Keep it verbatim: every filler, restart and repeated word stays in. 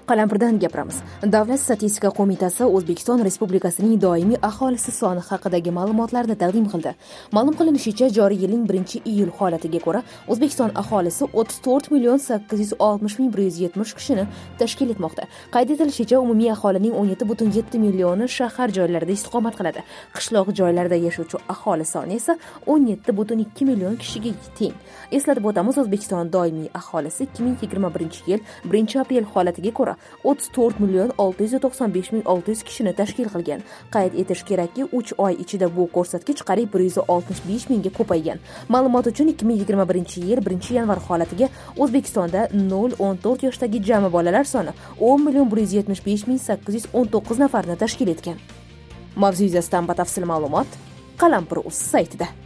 Qalampirdan gapiramiz. Davlat statistika qo'mitasi O'zbekiston Respublikasining doimiy aholisi soni haqidagi ma'lumotlarni taqdim qildi. Ma'lum qilinishicha, joriy yilning birinchi iyul holatiga ko'ra O'zbekiston aholisi o'ttiz to'rt million sakkiz yuz oltmish ming bir yuz yetmish kishini tashkil etmoqda. Qayd etilishicha, umumiy aholining o'n yetti butun yetti millioni shahar joylarida istiqomat qiladi. Qishloq joylarda yashovchi aholi soni esa o'n yetti butun ikki million kishiga teng. Eslatib o'tamiz, O'zbekiston doimiy aholisi ikki ming yigirma birinchi yil birinchi aprel holatiga ko'ra o'ttiz to'rt million olti yuz to'qson besh ming olti yuz kishini tashkil qilgan. Qayd etish kerakki, uch oy ichida bu ko'rsatkich qariyb bir yuz oltmish besh mingga ko'paygan. Ma'lumot uchun ikki ming yigirma birinchi yil birinchi yanvar holatiga O'zbekistonda nol o'n to'rt yoshdagi jami bolalar soni o'n million bir yuz yetmish besh ming sakkiz yuz o'n to'qqiz nafarni tashkil etgan. Mavzu yuzasidan batafsil ma'lumot Qalampir.uz saytida.